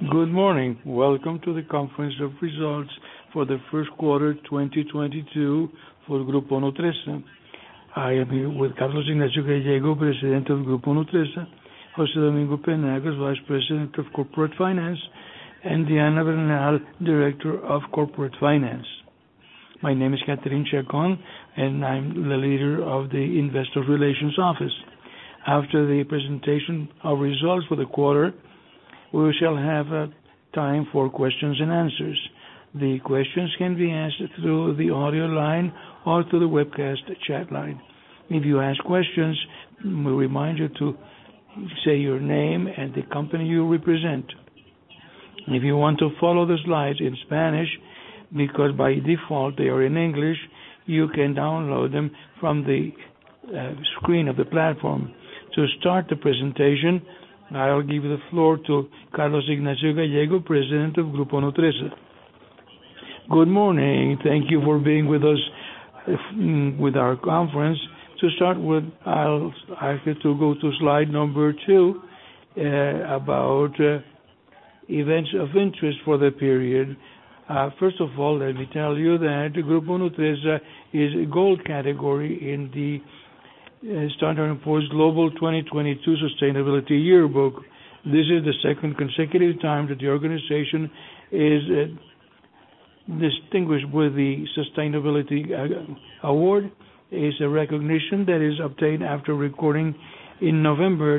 Good morning. Welcome to the conference of results for the first quarter 2022 for Grupo Nutresa. I am here with Carlos Ignacio Gallego, President of Grupo Nutresa, José Domingo Penagos, Vice President of Corporate Finance, and Diana Bernal, Director of Corporate Finance. My name is Catherine Chacon, and I'm the leader of the Investor Relations Office. After the presentation of results for the quarter, we shall have time for questions and answers. The questions can be asked through the audio line or through the webcast chat line. If you ask questions, we remind you to say your name and the company you represent. If you want to follow the slides in Spanish, because by default they are in English, you can download them from the screen of the platform. To start the presentation, I'll give the floor to Carlos Ignacio Gallego, President of Grupo Nutresa. Good morning. Thank you for being with us with our conference. To start with, I'll ask you to go to slide number 2 about events of interest for the period. First of all, let me tell you that Grupo Nutresa is a gold category in the Standard & Poor's Global 2022 Sustainability Yearbook. This is the second consecutive time that the organization is distinguished with the Sustainability Award. It's a recognition that is obtained after recording in November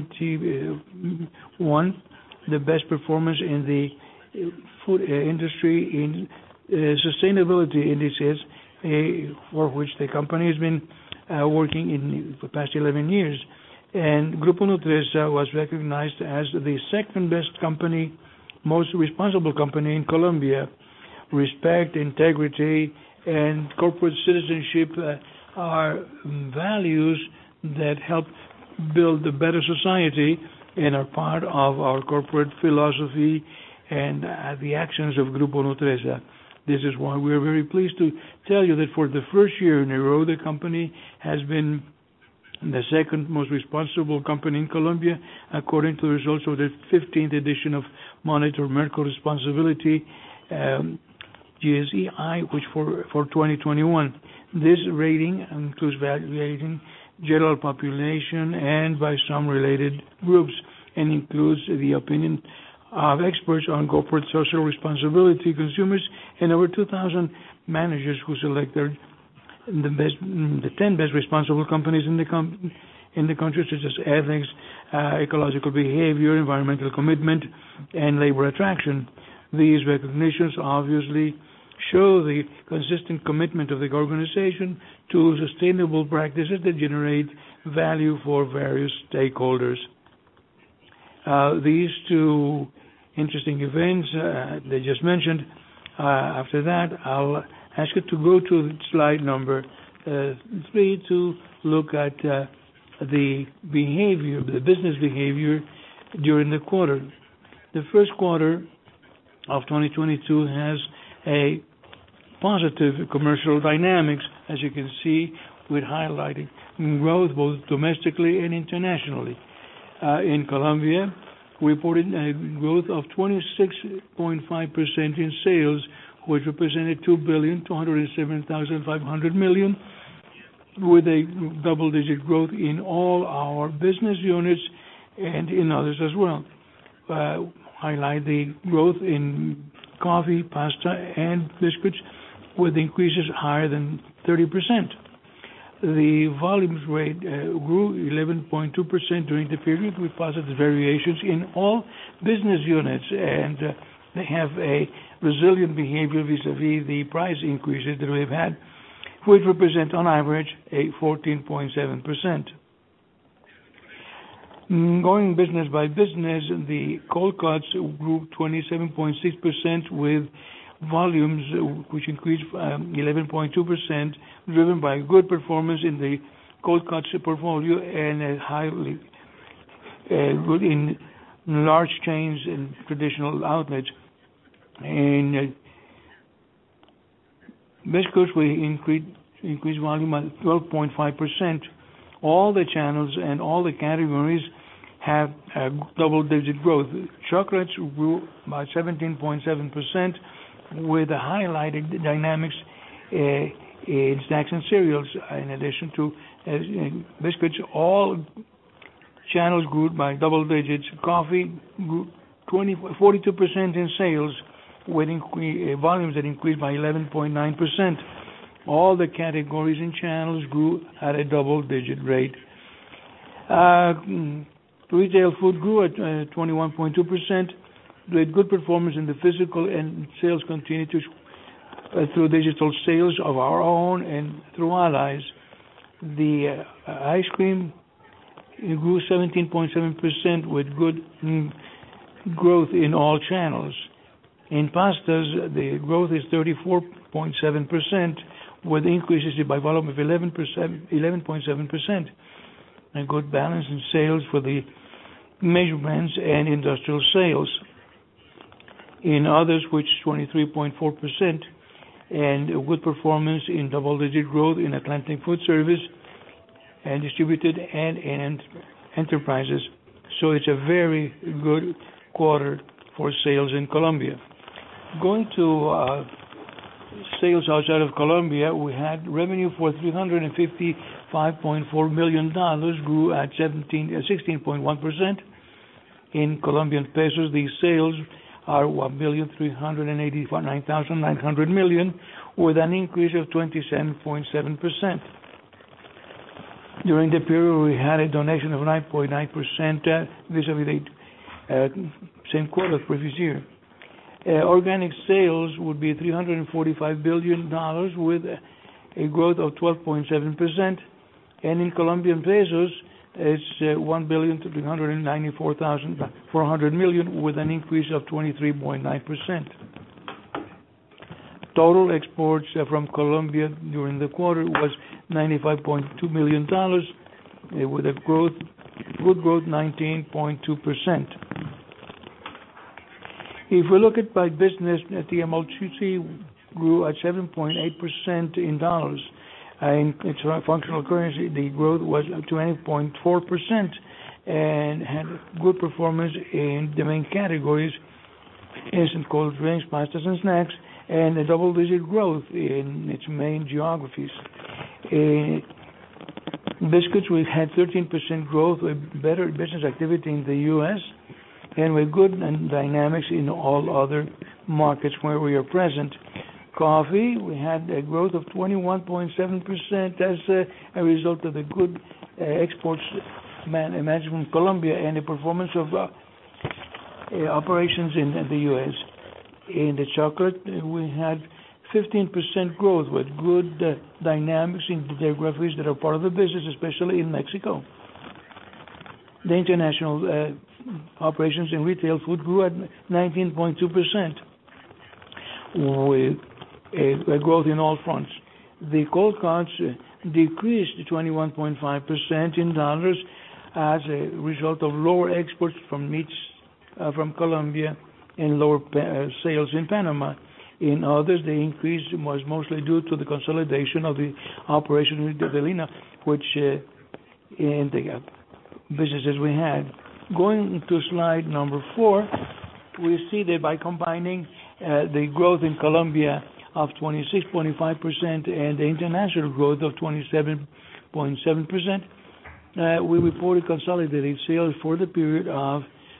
21 the best performance in the food industry in sustainability indices for which the company has been working in the past 11 years. And Grupo Nutresa was recognized as the second best company, most responsible company in Colombia. Respect, integrity, and corporate citizenship are values that help build a better society and are part of our corporate philosophy and the actions of Grupo Nutresa. This is why we are very pleased to tell you that for the first year in a row, the company has been the second most responsible company in Colombia, according to the results of the 15th edition of Monitor Merco Responsibility, GSEI, which for 2021. This rating includes evaluating general population and by some related groups, and includes the opinion of experts on corporate social responsibility, consumers, and over 2,000 managers who selected the 10 best responsible companies in the country, such as ethics, ecological behavior, environmental commitment, and labor attraction. These recognitions obviously show the consistent commitment of the organization to sustainable practices that generate value for various stakeholders. These two interesting events they just mentioned. After that, I'll ask you to go to slide number 3 to look at the behavior, the business behavior during the quarter. The first quarter of 2022 has a positive commercial dynamics, as you can see, with highlighting growth both domestically and internationally. In Colombia, we reported a growth of 26.5% in sales, which represented 2,207,500 million, with a double-digit growth in all our business units and in others as well. Highlight the growth in coffee, pasta, and biscuits, with increases higher than 30%. The volumes rate grew 11.2% during the period, with positive variations in all business units, and they have a resilient behavior vis-a-vis the price increases that we've had, which represent on average a 14.7%. Going business by business, the cold cuts grew 27.6% with volumes which increased 11.2%, driven by good performance in the cold cuts portfolio and a highly good in large chains and traditional outlets. In biscuits, we increased volume at 12.5%. All the channels and all the categories have double-digit growth. Chocolates grew by 17.7% with a highlighted dynamics in snacks and cereals. In addition to biscuits, all channels grew by double digits. Coffee grew 42% in sales with volumes that increased by 11.9%. All the categories and channels grew at a double-digit rate. Retail food grew at 21.2%, with good performance in the physical, and sales continued to through digital sales of our own and through allies. The ice cream grew 17.7% with good growth in all channels. In pastas, the growth is 34.7% with increases by volume of 11.7%. A good balance in sales for the measurements and industrial sales. In others, which is 23.4%, and a good performance in double-digit growth in Atlantic Food Service and distributed and in enterprises. So it's a very good quarter for sales in Colombia. Going to sales outside of Colombia, we had revenue for $355.4 million, grew at 16.1%. In Colombian pesos, these sales are 1,389,900 million, with an increase of 27.7%. During the period, we had a donation of 9.9% vis-a-vis the same quarter of the previous year. Organic sales would be $345 billion with a growth of 12.7%, and in Colombian pesos, it's 1,394,400 million with an increase of 23.9%. Total exports from Colombia during the quarter was $95.2 million with a good growth 19.2%. If we look at by business, TMLCC grew at 7.8% in dollars. In its functional currency, the growth was 20.4% and had good performance in the main categories, instant cold drinks, pastas and snacks, and a double-digit growth in its main geographies. In biscuits, we had 13% growth with better business activity in the U.S. and with good dynamics in all other markets where we are present. Coffee, we had a growth of 21.7% as a result of the good exports management from Colombia and the performance of operations in the U.S. In the chocolate, we had 15% growth with good dynamics in the geographies that are part of the business, especially in Mexico. The international operations in retail food grew at 19.2% with a growth in all fronts. The cold cuts decreased to 21.5% in dollars as a result of lower exports from meats from Colombia and lower sales in Panama. In others, the increase was mostly due to the consolidation of the operation in Delina, which in the businesses we had. Going to slide number 4, we see that by combining the growth in Colombia of 26.5% and the international growth of 27.7%, we reported consolidated sales for the period of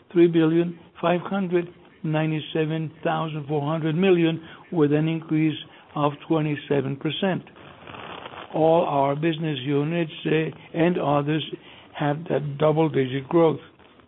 $3,597,400 million with an increase of 27%. All our business units and others have that double-digit growth.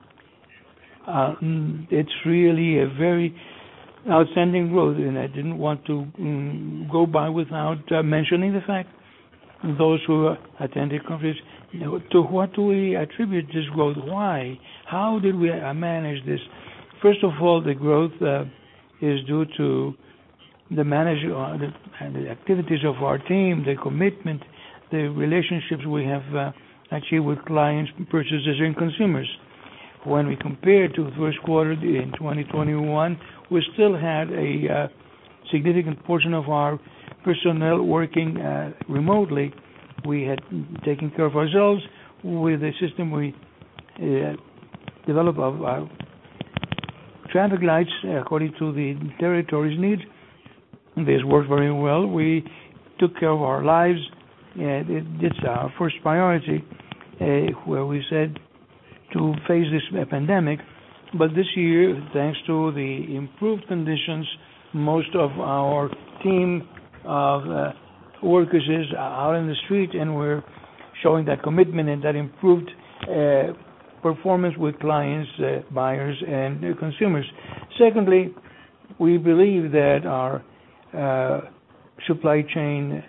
It's really a very outstanding growth, and I didn't want to go by without mentioning the fact, those who attended conference, to what do we attribute this growth? Why? How did we manage this? First of all, the growth is due to the management and the activities of our team, the commitment, the relationships we have achieved with clients, purchasers, and consumers. When we compare to the first quarter in 2021, we still had a significant portion of our personnel working remotely. We had taken care of ourselves with a system we develop traffic lights according to the territory's needs. This worked very well. We took care of our lives. It's our first priority, where we said to face this pandemic. But this year, thanks to the improved conditions, most of our team of workers is out in the street, and we're showing that commitment and that improved performance with clients, buyers, and consumers. Secondly, we believe that our supply chain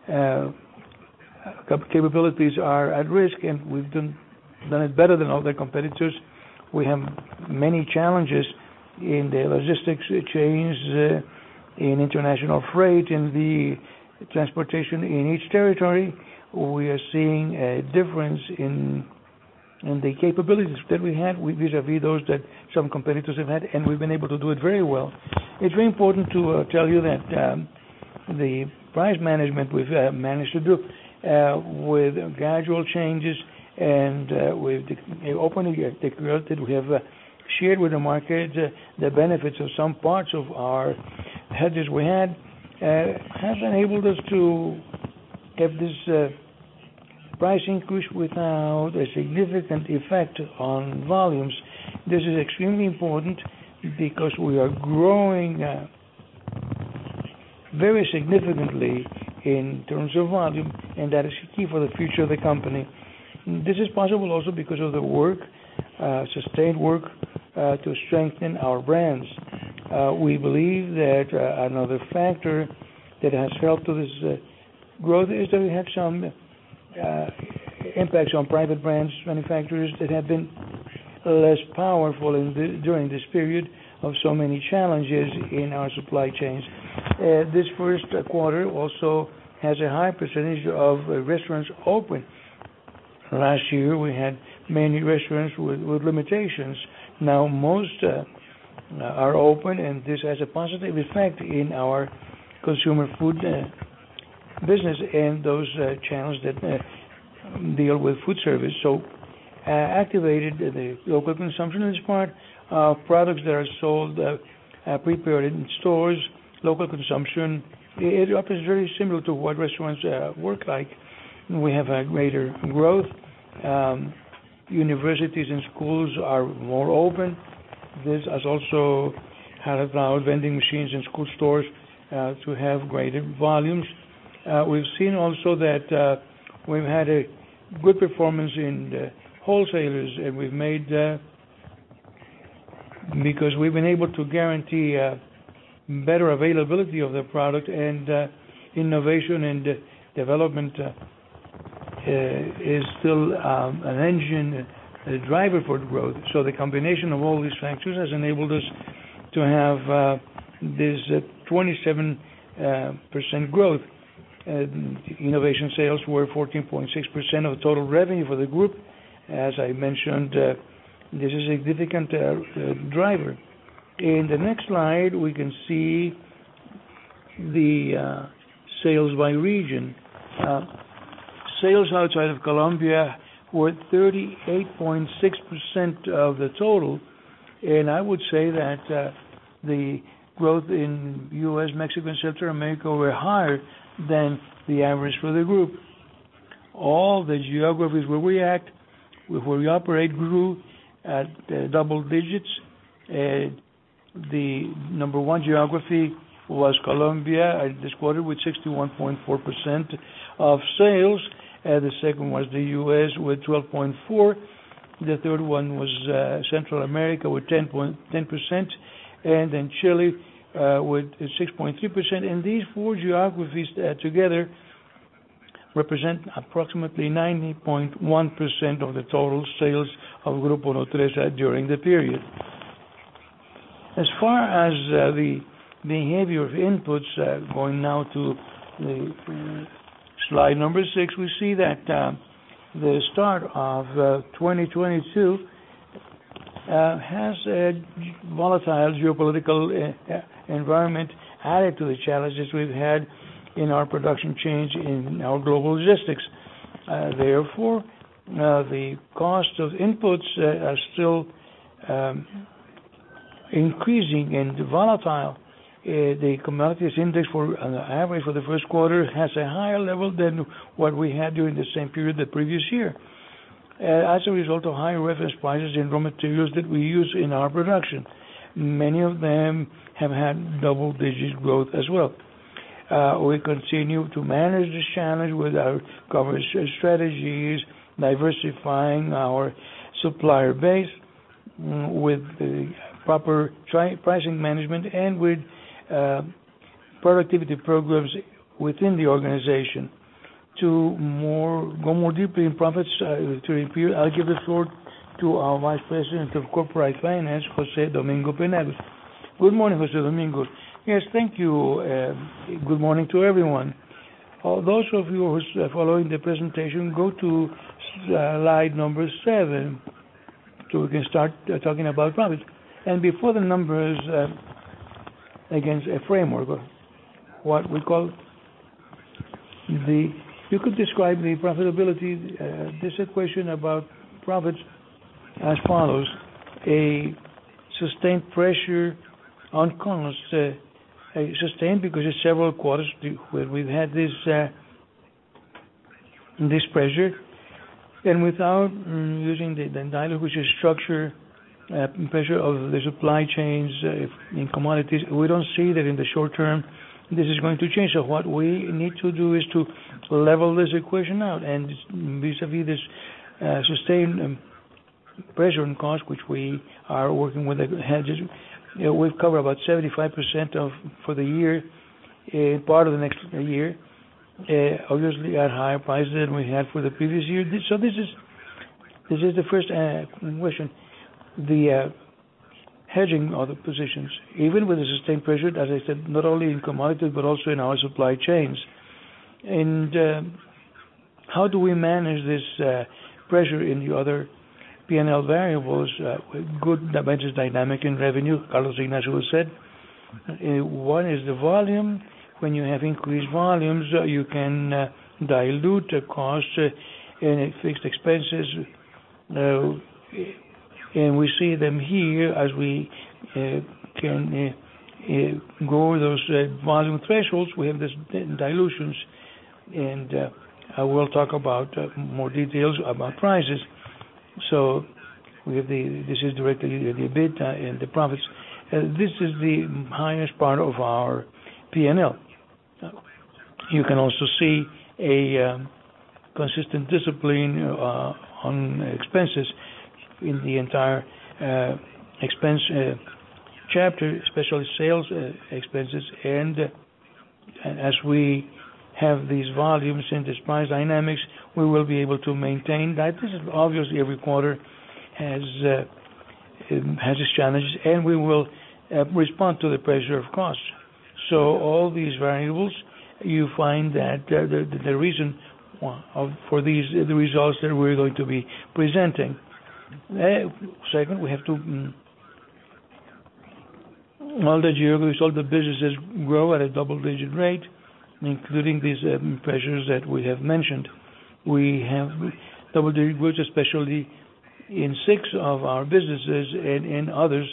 capabilities are at risk, and we've done it better than other competitors. We have many challenges in the logistics chains, in international freight, in the transportation in each territory. We are seeing a difference in the capabilities that we had vis-a-vis those that some competitors have had, and we've been able to do it very well. It's very important to tell you that the price management we've managed to do with gradual changes and with the opening that we have shared with the market the benefits of some parts of our hedges we had has enabled us to have this price increase without a significant effect on volumes. This is extremely important because we are growing very significantly in terms of volume, and that is key for the future of the company. This is possible also because of the work, sustained work to strengthen our brands. We believe that another factor that has helped to this growth is that we had some impacts on private brands manufacturers that have been less powerful during this period of so many challenges in our supply chains. This first quarter also has a high percentage of restaurants open. Last year we had many restaurants with limitations. Now most are open, and this has a positive effect in our consumer food business and those channels that deal with food service. So activated the local consumption is part of products that are sold prepared in stores. Local consumption, it is very similar to what restaurants work like. We have a greater growth. Universities and schools are more open. This has also had allowed vending machines in school stores to have greater volumes. We've seen also that we've had a good performance in wholesalers, and we've made because we've been able to guarantee better availability of the product, and innovation and development is still an engine, a driver for growth. So the combination of all these factors has enabled us to have this 27% growth. Innovation sales were 14.6% of the total revenue for the group. As I mentioned, this is a significant driver. In the next slide, we can see the sales by region. Sales outside of Colombia were 38.6% of the total, and I would say that the growth in U.S., Mexico, and Central America were higher than the average for the group. All the geographies where we operate grew at double digits. The number one geography was Colombia this quarter with 61.4% of sales. The second was the U.S. with 12.4%. The third one was Central America with 10%, and then Chile with 6.3%. And these four geographies together represent approximately 90.1% of the total sales of Grupo Nutresa during the period. As far as the behavior of inputs, going now to the slide number 6, we see that the start of 2022 has a volatile geopolitical environment added to the challenges we've had in our production chains in our global logistics. Therefore, the cost of inputs are still increasing and volatile. The commodities index for average for the first quarter has a higher level than what we had during the same period the previous year, as a result of higher reference prices in raw materials that we use in our production. Many of them have had double-digit growth as well. We continue to manage this challenge with our coverage strategies, diversifying our supplier base with the proper pricing management and with productivity programs within the organization. To go more deeply in profits, I'll give the floor to our Vice President of Corporate Finance, Jose Domingo Penagos. Good morning, Jose Domingo. Yes, thank you. Good morning to everyone. Those of you who are following the presentation, go to slide number 7 so we can start talking about profits. And before the numbers, against a framework, what we call you could describe the profitability, this equation about profits as follows: a sustained pressure on costs, sustained because it's several quarters where we've had this pressure, and without using the dialogue, which is structure pressure of the supply chains in commodities. We don't see that in the short term this is going to change. So what we need to do is to level this equation out, and vis-a-vis this sustained pressure on cost, which we are working with the hedges. We've covered about 75% for the year, part of the next year, obviously at higher prices than we had for the previous year. So this is the first question. The hedging of the positions, even with the sustained pressure, as I said, not only in commodities but also in our supply chains. And how do we manage this pressure in the other P&L variables? Good business dynamic in revenue, Carlos Ignacio said. One is the volume. When you have increased volumes, you can dilute the cost and fixed expenses. And we see them here as we can go those volume thresholds. We have this dilutions, and I will talk about more details about prices. So we have this is directly the EBITDA and the profits. This is the highest part of our P&L. You can also see a consistent discipline on expenses in the entire expense chapter, especially sales expenses. And as we have these volumes and this price dynamics, we will be able to maintain that. This is obviously every quarter has its challenges, and we will respond to the pressure of costs. So all these variables, you find that the reason for the results that we're going to be presenting. Second, we have to all the geographies, all the businesses grow at a double-digit rate, including these pressures that we have mentioned. We have double-digit growth, especially in 6 of our businesses and in others.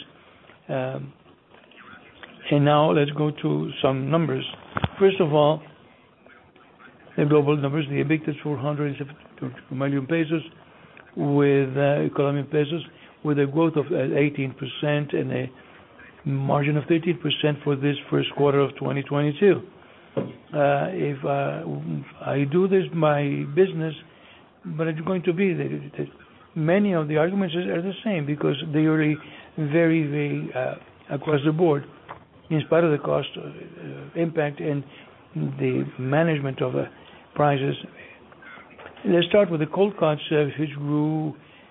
And now let's go to some numbers. First of all, the global numbers. The EBITDA is 472 million pesos with Colombian pesos, with a growth of 18% and a margin of 13% for this first quarter of 2022. If I do this by business, but it's going to be that many of the arguments are the same, because they are very, very across the board, in spite of the cost impact and the management of prices. Let's start with the cold cuts, which grew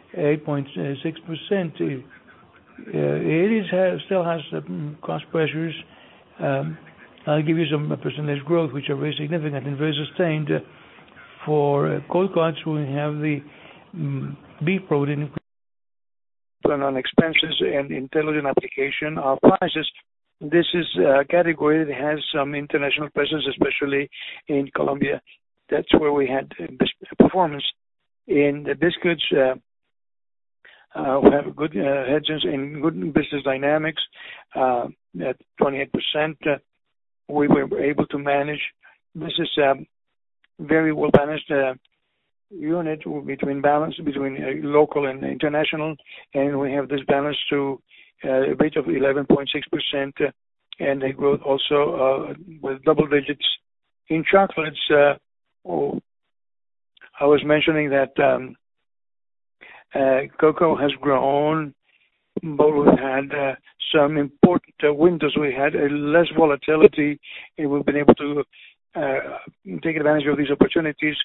8.6%. It still has cost pressures. I'll give you some percentage growth, which are very significant and very sustained. For cold cuts, we have the beef protein on expenses and intelligent application of prices. This is a category that has some international presence, especially in Colombia. That's where we had performance. In the biscuits, We have good hedges and good business dynamics at 28%. We were able to manage. This is a very well balanced unit between local and international, and we have this balance to a rate of 11.6%, and a growth also with double digits in chocolates. I was mentioning that cocoa has grown, but we've had some important windows. We had less volatility, and we've been able to take advantage of these opportunities.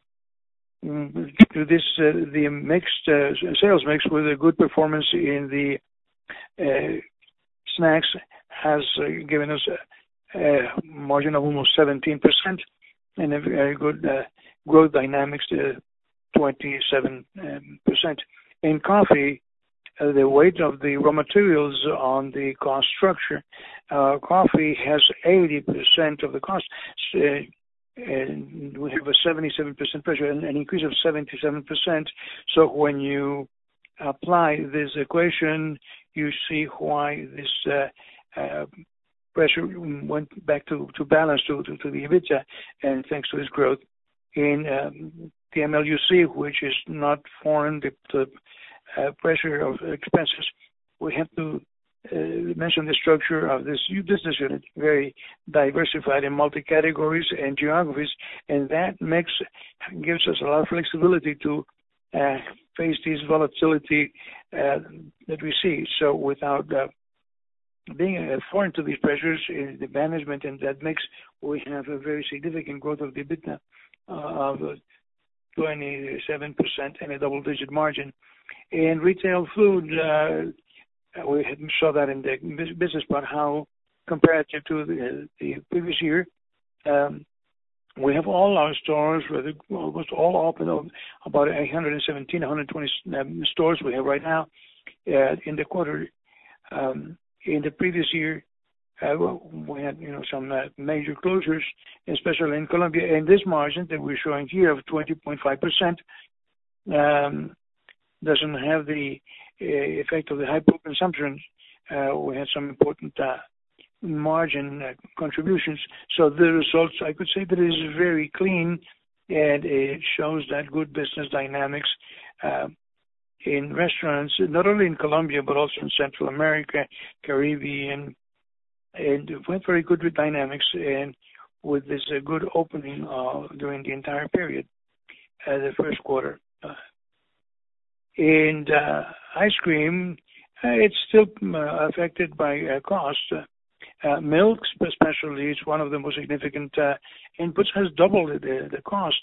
The mixed sales mix with a good performance in the snacks has given us a margin of almost 17% and a very good growth dynamics to 27%. In coffee, the weight of the raw materials on the cost structure, coffee has 80% of the cost, and we have a 77% pressure, an increase of 77%. So when you apply this equation, you see why this pressure went back to balance to the EBITDA, and thanks to this growth in the MLUC, which is not foreign, the pressure of expenses. We have to mention the structure of this new business unit, very diversified in multi-categories and geographies, and that gives us a lot of flexibility to face this volatility that we see. So without being foreign to these pressures in the management and that mix, we have a very significant growth of the EBITDA of 27% and a double-digit margin. In retail food, we saw that in the business part, how comparative to the previous year. We have all our stores, almost all open, about 117, 120 stores we have right now in the quarter. In the previous year, we had some major closures, especially in Colombia. And this margin that we're showing here of 20.5% doesn't have the effect of the hyper consumption. We had some important margin contributions. So the results, I could say that it is very clean, and it shows that good business dynamics in restaurants, not only in Colombia, but also in Central America, Caribbean, and went very good with dynamics and with this good opening during the entire period, the first quarter. And ice cream, it's still affected by cost. Milk, especially, is one of the most significant inputs, has doubled the cost.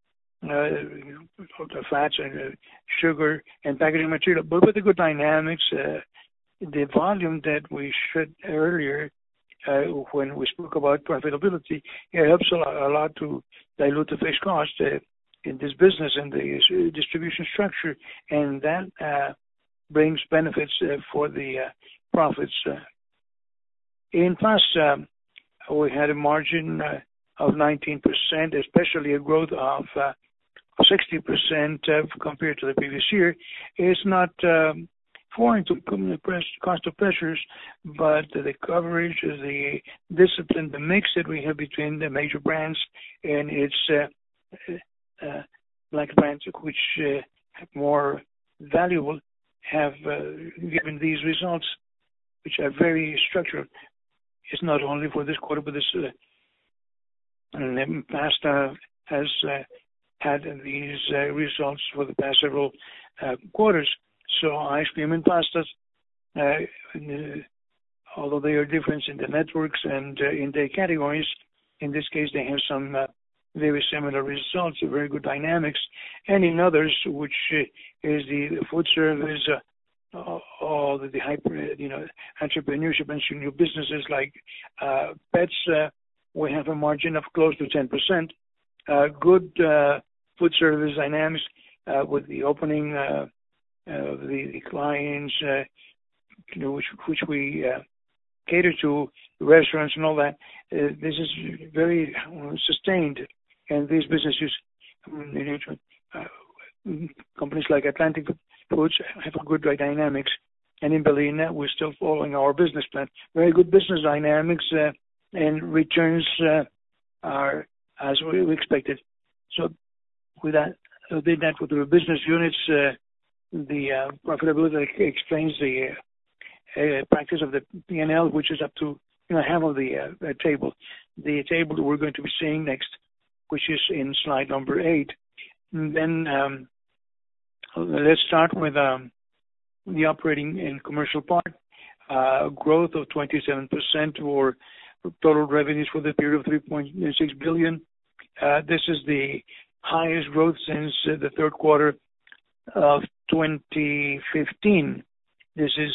The fats and sugar and packaging material, but with the good dynamics, the volume that we showed earlier when we spoke about profitability, it helps a lot to dilute the fixed cost in this business and the distribution structure, and that brings benefits for the profits. In pasta, we had a margin of 19%, especially a growth of 60% compared to the previous year. It's not foreign to cost of pressures, but the coverage, the discipline, the mix that we have between the major brands and its black brands, which have more valuable, have given these results, which are very structural. It's not only for this quarter, but this pasta has had these results for the past several quarters. So ice cream and pastas, although they are different in the networks and in the categories, in this case they have some very similar results, very good dynamics. And in others, which is the food service, all the hyper, entrepreneurship and new businesses like pets, we have a margin of close to 10%. Good food service dynamics with the opening of the clients, which we cater to, restaurants and all that. This is very sustained, and these businesses, companies like Atlantic outputs have a good dynamics. And in Bélina, we're still following our business plan. Very good business dynamics and returns are as we expected. So with that, with the business units, the profitability explains the practice of the P&L, which is up to half of the table. The table that we're going to be seeing next, which is in slide number 8. And then let's start with the operating and commercial part. Growth of 27% for total revenues for the period of 3.6 billion. This is the highest growth since the third quarter of 2015. This is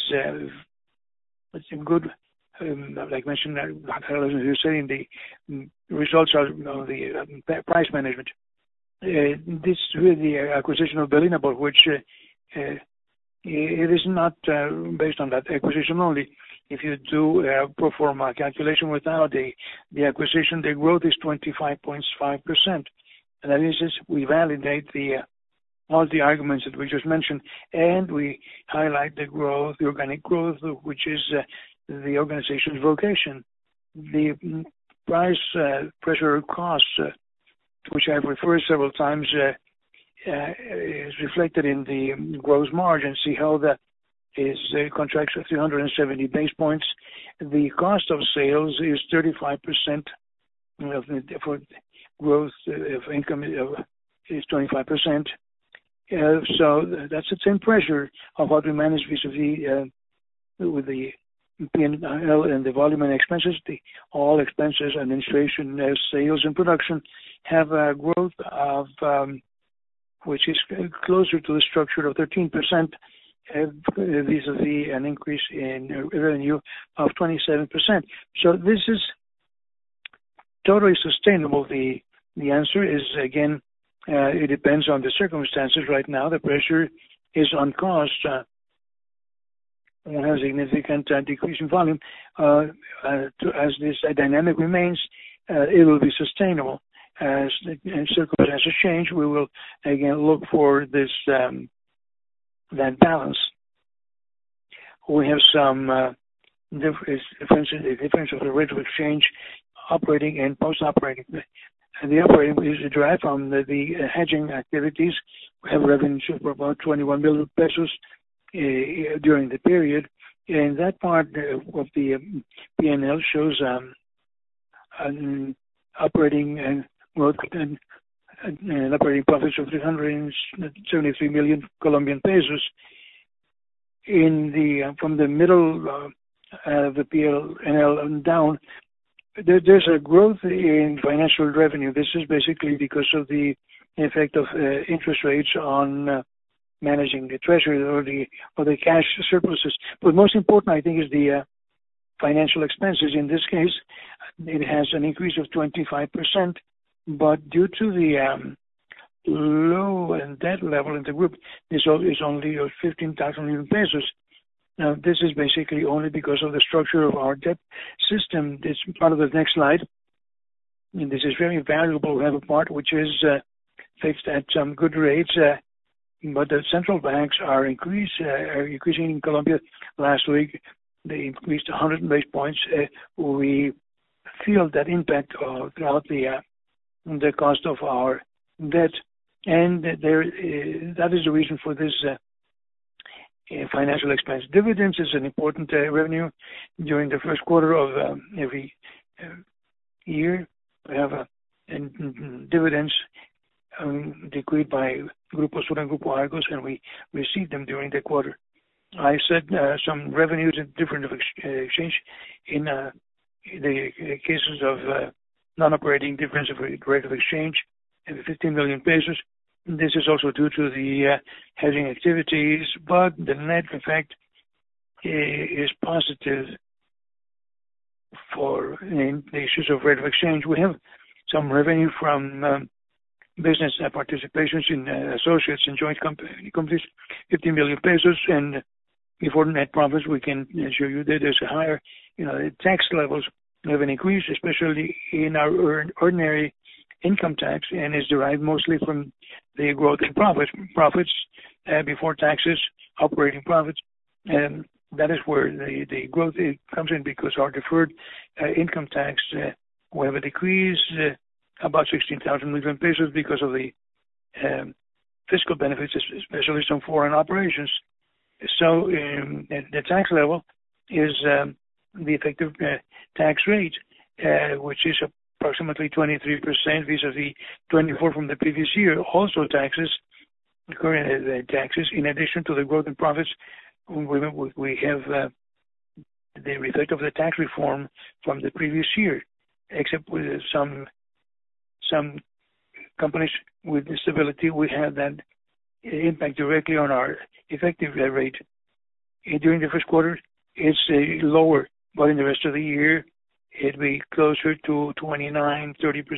a good, like mentioned, you're saying the results are the price management. This with the acquisition of Bélina, about which it is not based on that acquisition only. If you do a pro forma calculation without the acquisition, the growth is 25.5%. And that is, we validate all the arguments that we just mentioned, and we highlight the growth, the organic growth, which is the organization's vocation. The price pressure costs, which I've referred several times, is reflected in the gross margin. See how that is contracts of 370 base points. The cost of sales is 35% for growth of income is 25%. So that's the same pressure of how to manage vis-a-vis with the P&L and the volume and expenses. All expenses, administration, sales, and production have a growth of which is closer to the structure of 13%, vis-a-vis an increase in revenue of 27%. So this is totally sustainable. The answer is, again, it depends on the circumstances. Right now, the pressure is on cost. We have a significant decrease in volume. As this dynamic remains, it will be sustainable. As circumstances change, we will again look for this that balance. We have some difference of the rate of exchange, operating and post-operating. And the operating is derived from the hedging activities. We have revenues of about 21 million pesos during the period, and that part of the P&L shows an operating and growth and operating profits of 373 million Colombian pesos. From the middle of the P&L and down, there's a growth in financial revenue. This is basically because of the effect of interest rates on managing the treasury or the cash surpluses. But most important, I think, is the financial expenses. In this case, it has an increase of 25%, but due to the low debt level in the group, this is only 15,000 pesos. Now, this is basically only because of the structure of our debt system. This part of the next slide. And this is very valuable. We have a part which is fixed at some good rates, but the central banks are increasing in Colombia. Last week, they increased 100 base points. We feel that impact throughout the cost of our debt, and that is the reason for this financial expense. Dividends is an important revenue during the first quarter of every year. We have dividends decreed by Grupo Sura and Grupo Argos, and we receive them during the quarter. I said some revenues in different of exchange in the cases of non-operating difference of rate of exchange, 15 million pesos. This is also due to the hedging activities, but the net effect is positive for the issues of rate of exchange. We have some revenue from business participations in associates and joint companies, 15 million pesos, and before net profits, we can show you that there's a higher, tax levels have an increase, especially in our ordinary income tax and is derived mostly from the growth in profits before taxes, operating profits, and that is where the growth comes in, because our deferred income tax will have a decrease about 16,000 million pesos because of the fiscal benefits, especially some foreign operations. So the tax level is the effective tax rate, which is approximately 23% vis-a-vis 24% from the previous year. Also current taxes, in addition to the growth in profits, we have the effect of the tax reform from the previous year, except with some companies with disability, we have that impact directly on our effective rate. During the first quarter, it's lower, but in the rest of the year, it'll be closer to 29-30%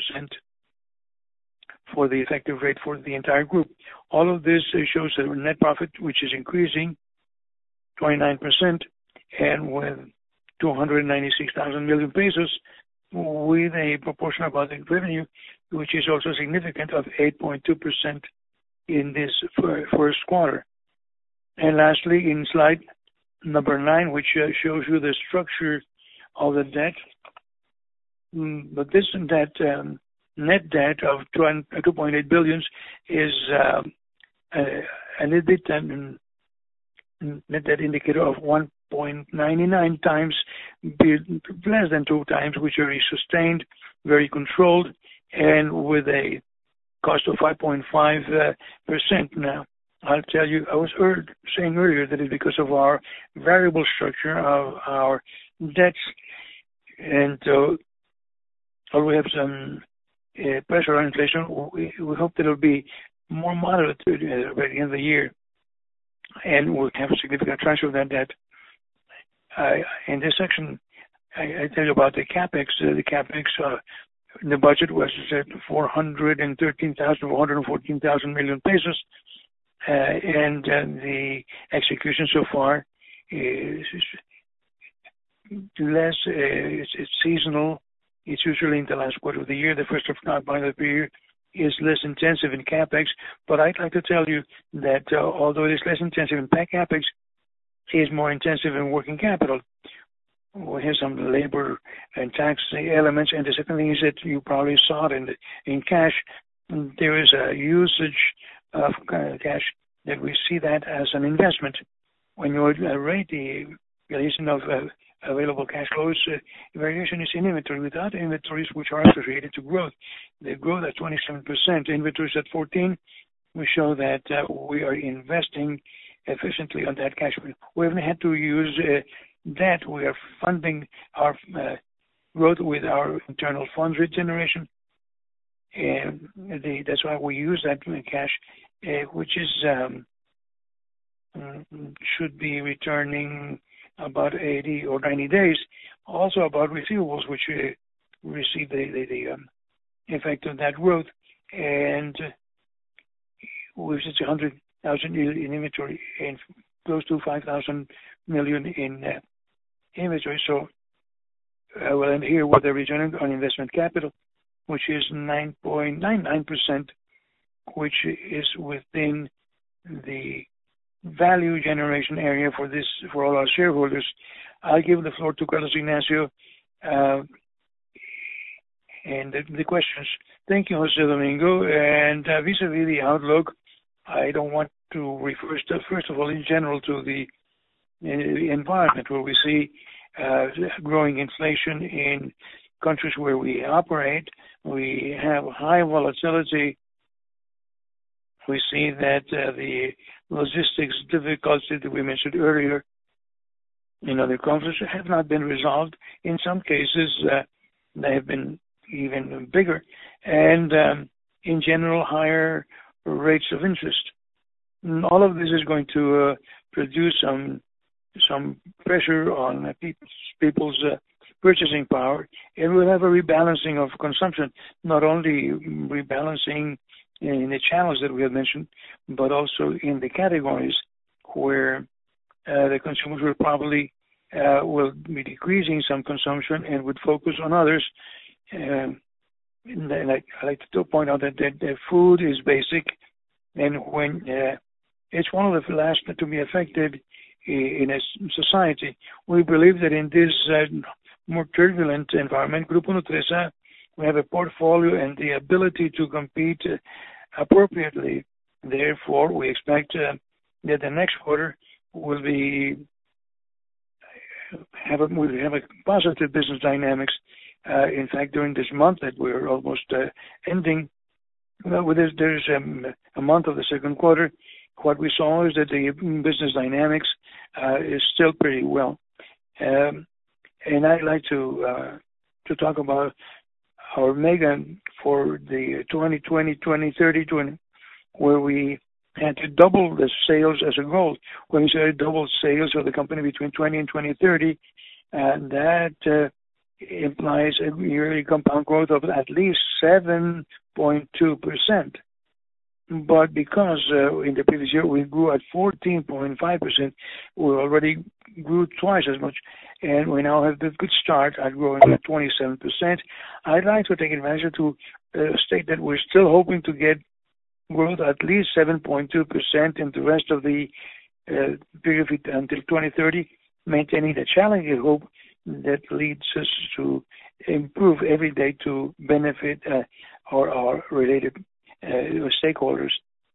for the effective rate for the entire group. All of this shows a net profit which is increasing 29%, and with 296,000 million pesos, with a proportion about the revenue, which is also significant, of 8.2% in this first quarter. And lastly, in slide number 9, which shows you the structure of the debt, but this debt, net debt of 2.8 billion is a little bit net debt indicator of 1.99 times, less than 2 times, which are sustained, very controlled, and with a cost of 5.5% now. I'll tell you, I was saying earlier that it's because of our variable structure of our debts, and although we have some pressure on inflation, we hope that it'll be more moderate by the end of the year, and we'll have a significant transfer of that debt. In this section, I tell you about the capex. The capex, the budget was at 414,000 million pesos, and the execution so far is less. It's seasonal. It's usually in the last quarter of the year. The first part of the year is less intensive in capex, but I'd like to tell you that although it is less intensive in capex, it is more intensive in working capital. We have some labor and tax elements, and the second thing is that you probably saw it in cash. There is a usage of cash that we see that as an investment. When you rate the relation of available cash flows, variation is in inventory. Without inventories, which are associated to growth, they grow at 27%. Inventories at 14%. We show that we are investing efficiently on that cash. We haven't had to use debt. We are funding our growth with our internal funds regeneration, and that's why we use that cash, which is should be returning about 80 or 90 days. Also about receivables, which receive the effect of that growth, and which is 100,000 in inventory and close to 5,000 million in inventory. So I will end here with the return on investment capital, which is 9.99%, which is within the value generation area for all our shareholders. I'll give the floor to Carlos Ignacio and the questions. Thank you, Jose Domingo. And vis-a-vis the outlook, I don't want to refer first of all in general to the environment where we see growing inflation in countries where we operate. We have high volatility. We see that the logistics difficulties that we mentioned earlier in other countries have not been resolved. In some cases, they have been even bigger, and in general, higher rates of interest. And all of this is going to produce some pressure on people's purchasing power, and we'll have a rebalancing of consumption, not only rebalancing in the channels that we have mentioned, but also in the categories where the consumers will probably will be decreasing some consumption and would focus on others. And I like to point out that food is basic, and when it's one of the last to be affected in a society. We believe that in this more turbulent environment, Grupo Nutresa, we have a portfolio and the ability to compete appropriately. Therefore, we expect that the next quarter will have a positive business dynamics. In fact, during this month that we're almost ending, there's a month of the second quarter. What we saw is that the business dynamics is still pretty well. And I'd like to talk about our mega for the 2020-2030, where we had to double the sales as a goal. When we say double sales of the company between 20 and 2030, that implies a yearly compound growth of at least 7.2%. But because in the previous year we grew at 14.5%, we already grew twice as much, and we now have a good start at growing at 27%. I'd like to take advantage to state that we're still hoping to get growth at least 7.2% in the rest of the period until 2030, maintaining the challenging hope that leads us to improve every day to benefit our related stakeholders.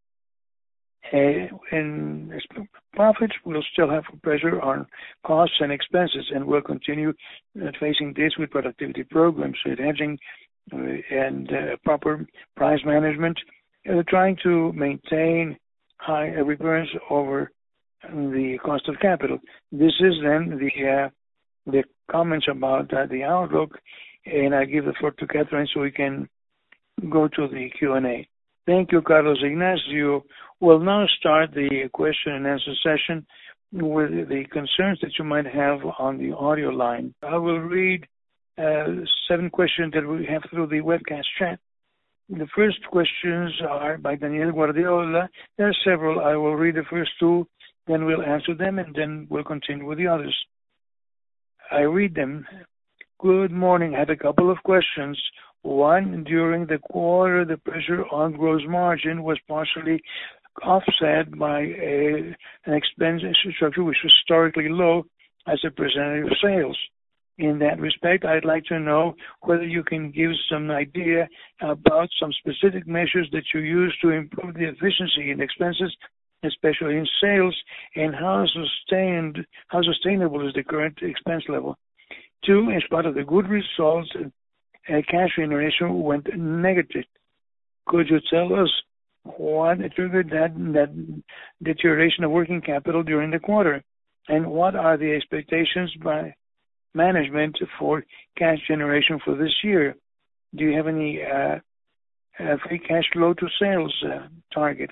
And profits will still have pressure on costs and expenses, and we'll continue facing this with productivity programs, with hedging and proper price management, trying to maintain high returns over the cost of capital. This is then the comments about the outlook, and I give the floor to Catherine so we can go to the Q&A. Thank you, Carlos Ignacio. We'll now start the question and answer session with the concerns that you might have on the audio line. I will read 7 questions that we have through the webcast chat. The first questions are by Daniel Guardiola. There are several. I will read the first 2, then we'll answer them, and then we'll continue with the others. I read them. Good morning. I have a couple of questions. One, during the quarter, the pressure on gross margin was partially offset by an expense structure which was historically low as a percentage of sales. In that respect, I'd like to know whether you can give some idea about some specific measures that you use to improve the efficiency in expenses, especially in sales, and how sustainable is the current expense level. 2, in spite of the good results, cash generation went negative. Could you tell us what triggered that deterioration of working capital during the quarter? And what are the expectations by management for cash generation for this year? Do you have any free cash flow to sales target?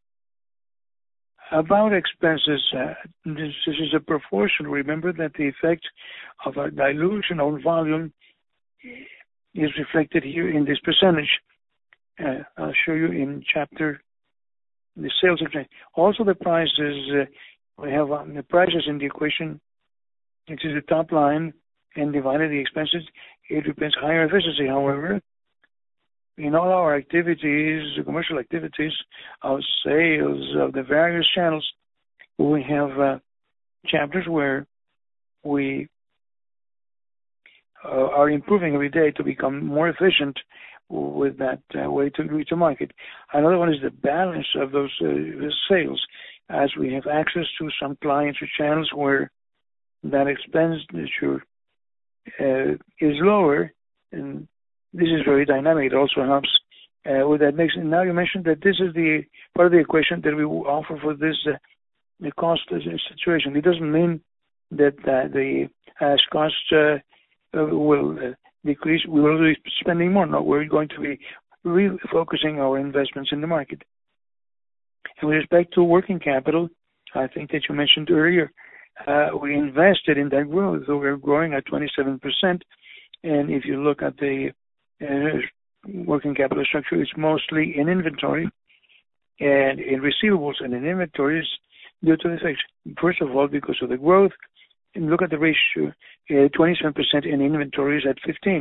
About expenses, this is a proportion. Remember that the effect of a dilution on volume is reflected here in this percentage. I'll show you in chapter the sales section. Also the prices, we have the prices in the equation, which is the top line, and divided the expenses. It depends higher efficiency. However, in all our activities, commercial activities of sales of the various channels, we have chapters where we are improving every day to become more efficient with that way to reach the market. Another one is the balance of those sales, as we have access to some clients or channels where that expenditure is lower, and this is very dynamic. It also helps with that mix. And now you mentioned that this is the part of the equation that we will offer for this the cost situation. It doesn't mean that the cost will decrease. We will be spending more. No, we're going to be refocusing our investments in the market. And with respect to working capital, I think that you mentioned earlier, we invested in that growth, so we're growing at 27%. And if you look at the working capital structure, it's mostly in inventory and in receivables and in inventories due to the effects. First of all, because of the growth, and look at the ratio, 27% in inventories at 15.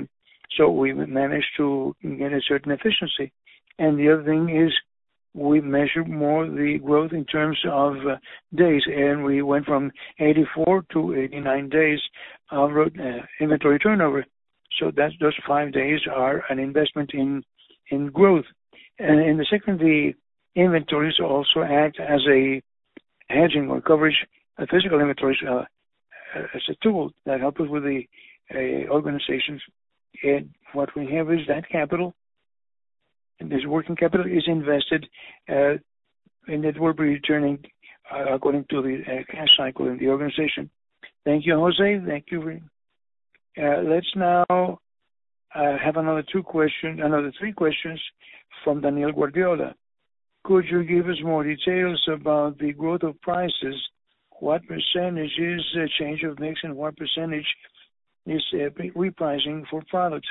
So we managed to get a certain efficiency. And the other thing is we measure more the growth in terms of days, and we went from 84 to 89 days of inventory turnover. So those 5 days are an investment in growth. And in the second, the inventories also act as a hedging or coverage, physical inventories as a tool that help us with the organizations. And what we have is that capital, and this working capital is invested, and it will be returning according to the cash cycle in the organization. Thank you, Jose. Thank you. Let's now have another three questions from Daniel Guardiola. Could you give us more details about the growth of prices? What percentage is a change of mix, and what percentage is repricing for products?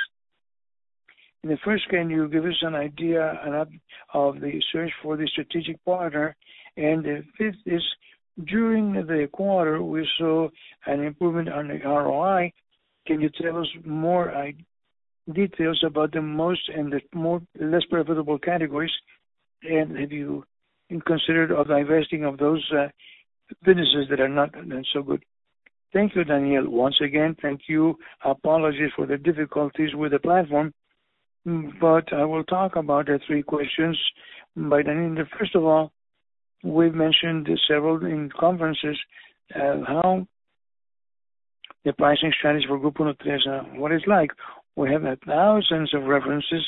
In the first, can you give us an idea of the search for the strategic partner? And the fifth is, during the quarter, we saw an improvement on the ROI. Can you tell us more details about the most and the less profitable categories? And have you considered divesting of those businesses that are not so good? Thank you, Daniel. Once again, thank you. Apologies for the difficulties with the platform, but I will talk about the three questions by Daniel. First of all, we've mentioned several in conferences how the pricing strategy for Grupo Nutresa, what it's like. We have thousands of references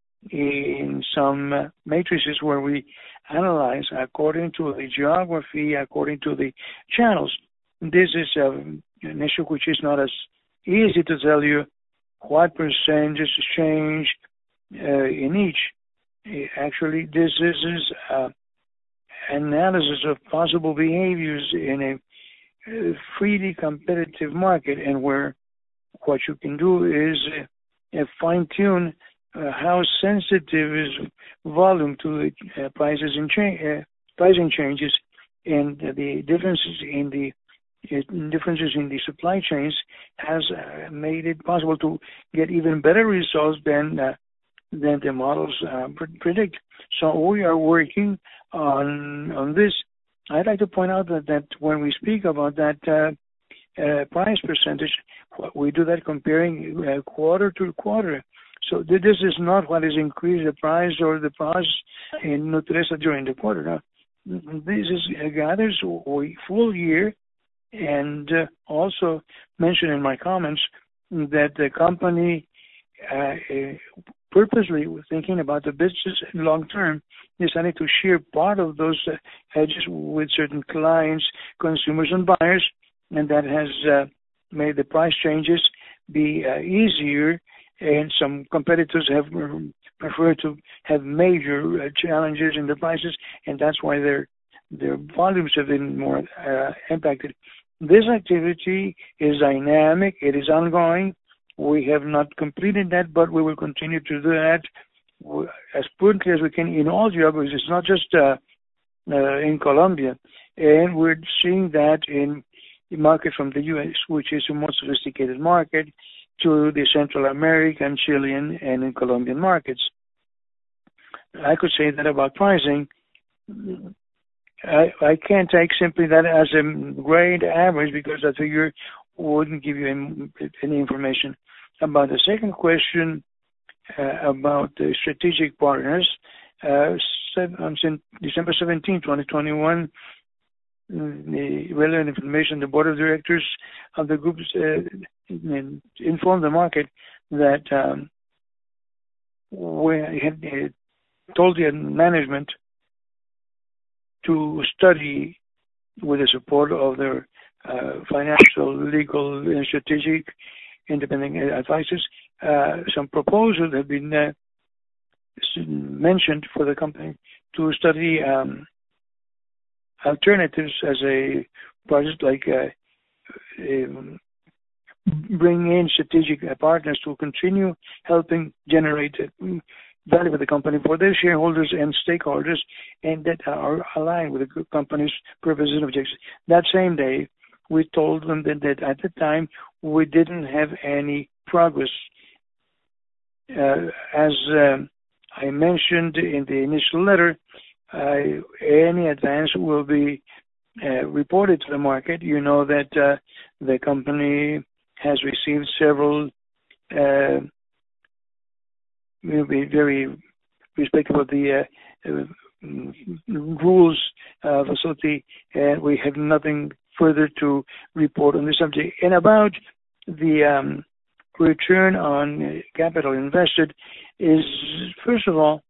in some matrices where we analyze according to the geography, according to the channels. This is an issue which is not as easy to tell you what percentage change in each. Actually, this is analysis of possible behaviors in a freely competitive market, and where what you can do is fine-tune how sensitive is volume to the prices and pricing changes, and the differences in the supply chains has made it possible to get even better results than the models predict. So we are working on this. I'd like to point out that when we speak about that price percentage, we do that comparing quarter to quarter. So this is not what is increased the price or the price in Nutresa during the quarter. No. This is gathers a full year, and also mentioned in my comments that the company purposely was thinking about the business long term, decided to share part of those hedges with certain clients, consumers, and buyers, and that has made the price changes be easier. And some competitors have preferred to have major challenges in the prices, and that's why their volumes have been more impacted. This activity is dynamic. It is ongoing. We have not completed that, but we will continue to do that as prudently as we can in all geographies. It's not just in Colombia. And we're seeing that in the market from the U.S., which is a more sophisticated market, to the Central American, Chilean, and in Colombian markets. I could say that about pricing. I can't take simply that as a grade average, because that figure wouldn't give you any information. About the second question about the strategic partners, on December 17, 2021, the relevant information, the board of directors of the groups informed the market that we had told the management to study, with the support of their financial, legal, and strategic independent advisors, some proposals have been mentioned for the company to study alternatives as a project, like bring in strategic partners to continue helping generate value for the company for their shareholders and stakeholders, and that are aligned with the company's purposes and objectives. That same day, we told them that at the time we didn't have any progress As I mentioned in the initial letter, any advance will be reported to the market. You know that the company has received several, we'll be very respectful of the rules facility, and we have nothing further to report on the subject. And about the return on capital invested is, first of all,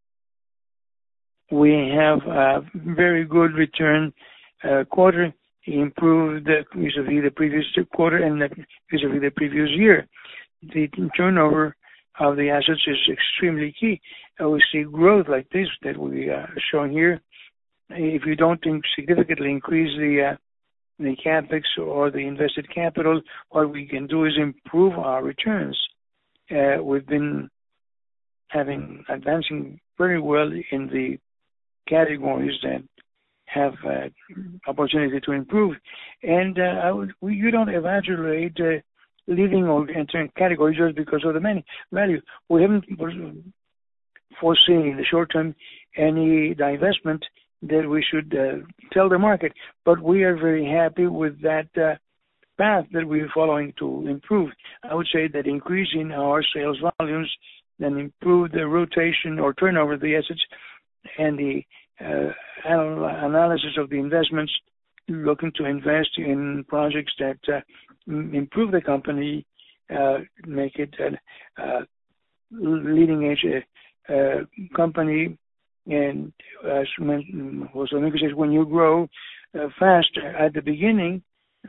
we have a very good return quarter, improved vis-a-vis the previous quarter and vis-a-vis the previous year. The turnover of the assets is extremely key. We see growth like this that we are showing here. If you don't significantly increase the capex or the invested capital, what we can do is improve our returns. We've been advancing very well in the categories that have opportunity to improve. And you don't evaluate leading or entering categories just because of the value. We haven't foreseen in the short term any divestment that we should tell the market, but we are very happy with that path that we're following to improve. I would say that increasing our sales volumes then improve the rotation or turnover of the assets and the analysis of the investments, looking to invest in projects that improve the company, make it a leading edge company. And as Jose Domingo says, when you grow fast at the beginning,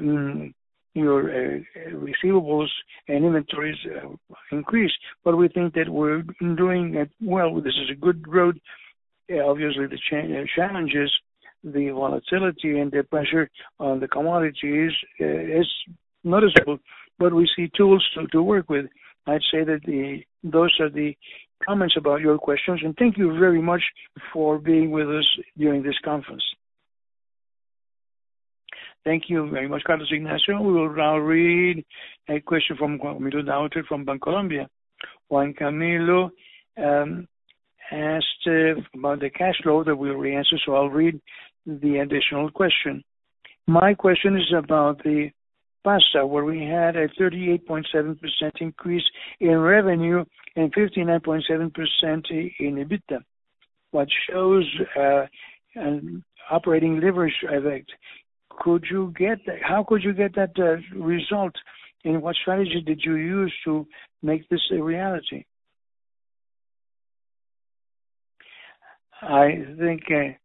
your receivables and inventories increase. But we think that we're doing it well. This is a good road. Obviously, the challenges, the volatility and the pressure on the commodities is noticeable, but we see tools to work with. I'd say that those are the comments about your questions, and thank you very much for being with us during this conference. Thank you very much, Carlos Ignacio. We will now read a question from Camilo Dauter from Bancolombia. Juan Camilo asked about the cash flow that we already answered, so I'll read the additional question. My question is about the pasta, where we had a 38.7% increase in revenue and 59.7% in EBITDA, what shows an operating leverage effect. How could you get that result, and what strategy did you use to make this a reality? I think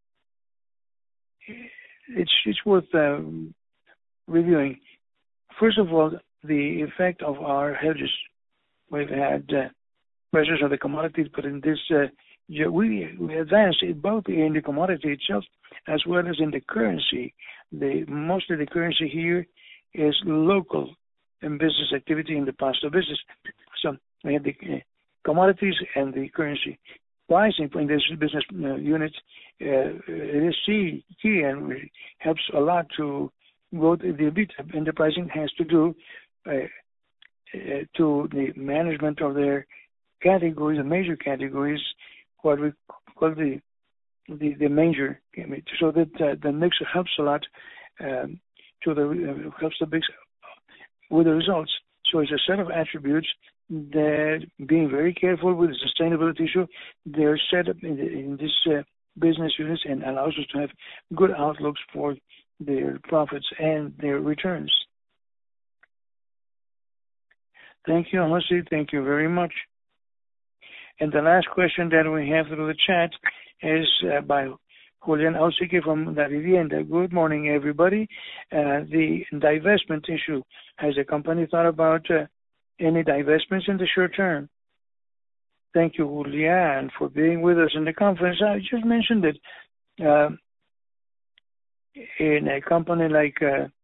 it's worth reviewing. First of all, the effect of our hedges. We've had pressures on the commodities, but in this year we advanced both in the commodity itself as well as in the currency. Most of the currency here is local in business activity in the pasta business. So we have the commodities and the currency. Pricing in this business unit it is key and it helps a lot to go to the EBITDA, and the pricing has to do to the management of their categories, the major categories, what we call the major, so that the mix helps a lot helps the mix with the results. So it's a set of attributes that, being very careful with the sustainability issue, they're set up in this business units and allows us to have good outlooks for their profits and their returns. Thank you, Jose. Thank you very much. And the last question that we have through the chat is by Julian Ausique from La Vivienda. Good morning, everybody. The divestment issue. Has the company thought about any divestments in the short term? Thank you, Julian, for being with us in the conference. I just mentioned that in a company like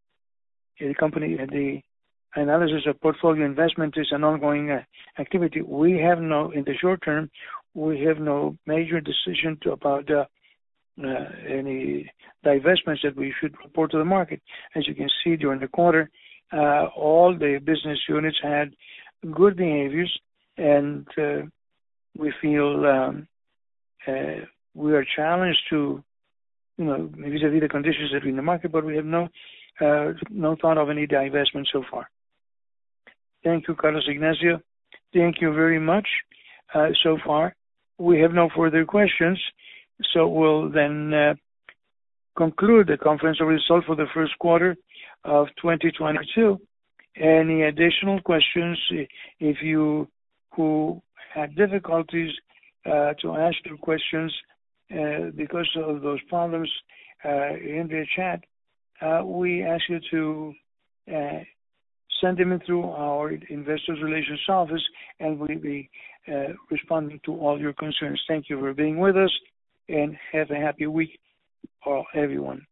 the analysis of portfolio investment is an ongoing activity. In the short term, we have no major decision about any divestments that we should report to the market. As you can see, during the quarter, all the business units had good behaviors, and we feel we are challenged to, vis-a-vis the conditions that are in the market, but we have no thought of any divestment so far. Thank you, Carlos Ignacio. Thank you very much. So far, we have no further questions, so we'll then conclude the conference of results for the first quarter of 2022. Any additional questions, if you who had difficulties to ask your questions because of those problems in the chat, we ask you to send them in through our Investor Relations office, and we'll be responding to all your concerns. Thank you for being with us, and have a happy week for everyone.